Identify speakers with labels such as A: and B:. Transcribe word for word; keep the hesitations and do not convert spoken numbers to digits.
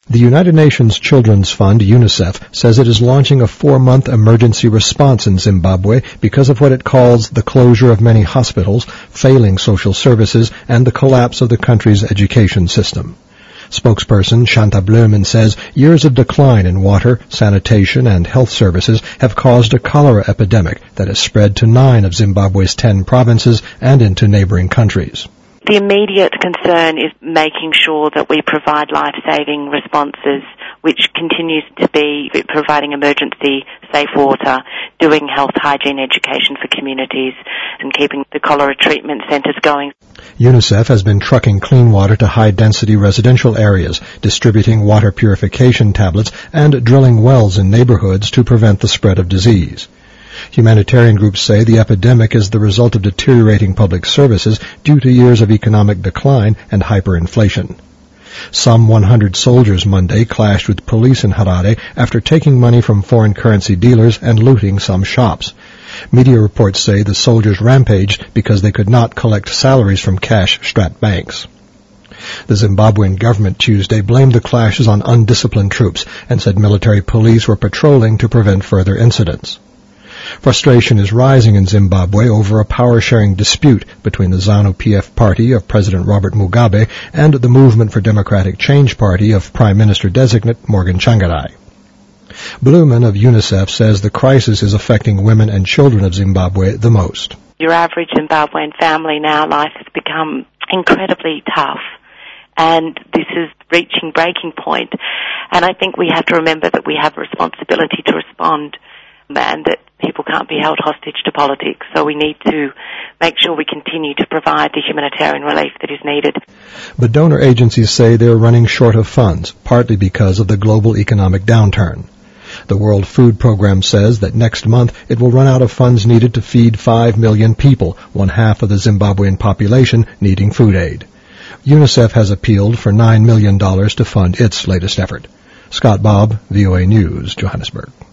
A: The United Nations Children's Fund, UNICEF, says it is launching a four-month emergency response in Zimbabwe because of what it calls the closure of many hospitals, failing social services, and the collapse of the country's education system. Spokesperson Shanta Blumen says years of decline in water, sanitation, and health services have caused a cholera epidemic that has spread to nine of Zimbabwe's ten provinces and into neighboring countries.
B: The immediate concern is making sure that we provide life-saving responses, which continues to be providing emergency safe water, doing health hygiene education for communities, and keeping the cholera treatment centres going.
A: UNICEF has been trucking clean water to high-density residential areas, distributing water purification tablets, and drilling wells in neighborhoods to prevent the spread of disease. Humanitarian groups say the epidemic is the result of deteriorating public services due to years of economic decline and hyperinflation. Some one hundred soldiers Monday clashed with police in Harare after taking money from foreign currency dealers and looting some shops. Media reports say the soldiers rampaged because they could not collect salaries from cash-strapped banks. The Zimbabwean government Tuesday blamed the clashes on undisciplined troops and said military police were patrolling to prevent further incidents. Frustration is rising in Zimbabwe over a power-sharing dispute between the ZANU-P F party of President Robert Mugabe and the Movement for Democratic Change party of Prime Minister-designate Morgan Tsvangirai. Blumen of UNICEF says the crisis is affecting women and children of Zimbabwe the most.
B: Your average Zimbabwean family now, life has become incredibly tough, and this is reaching breaking point. And I think we have to remember that we have a responsibility to respond, and that people can't be held hostage to politics, so we need to make sure we continue to provide the humanitarian relief that is needed.
A: But donor agencies say they're running short of funds, partly because of the global economic downturn. The World Food Program says that next month it will run out of funds needed to feed five million people, one half of the Zimbabwean population needing food aid. UNICEF has appealed for nine million dollars to fund its latest effort. Scott Bobb, V O A News, Johannesburg.